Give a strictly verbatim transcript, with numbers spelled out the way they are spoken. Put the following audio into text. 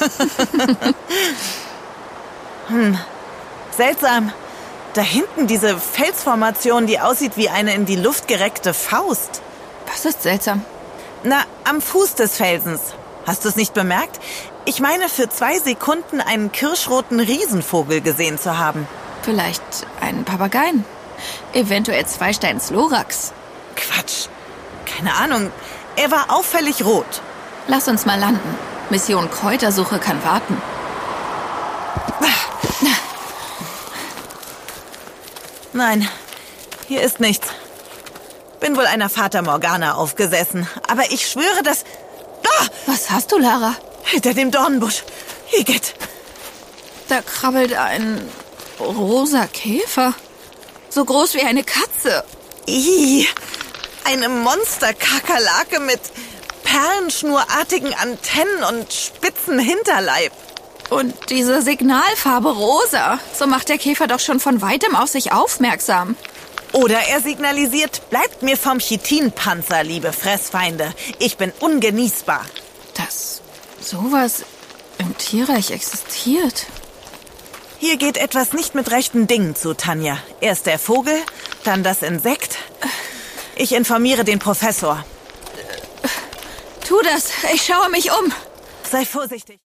hm, seltsam. Da hinten diese Felsformation, die aussieht wie eine in die Luft gereckte Faust. Was ist seltsam? Na, am Fuß des Felsens. Hast du es nicht bemerkt? Ich meine, für zwei Sekunden einen kirschroten Riesenvogel gesehen zu haben. Vielleicht einen Papageien. Eventuell Zweisteins-Lorax. Quatsch. Keine Ahnung. Er war auffällig rot. Lass uns mal landen. Mission Kräutersuche kann warten. Nein, hier ist nichts. Bin wohl einer Fata Morgana aufgesessen. Aber ich schwöre, dass... Ah! Was hast du, Lara? Hinter dem Dornbusch. Igitt. Da krabbelt ein rosa Käfer. So groß wie eine Katze. Ih, eine Monsterkakerlake mit perlenschnurartigen Antennen und spitzen Hinterleib. Und diese Signalfarbe rosa. So macht der Käfer doch schon von weitem auf sich aufmerksam. Oder er signalisiert, bleibt mir vom Chitinpanzer, liebe Fressfeinde. Ich bin ungenießbar. Dass sowas im Tierreich existiert. Hier geht etwas nicht mit rechten Dingen zu, Tanja. Erst der Vogel, dann das Insekt. Ich informiere den Professor. Tu das. Ich schaue mich um. Sei vorsichtig.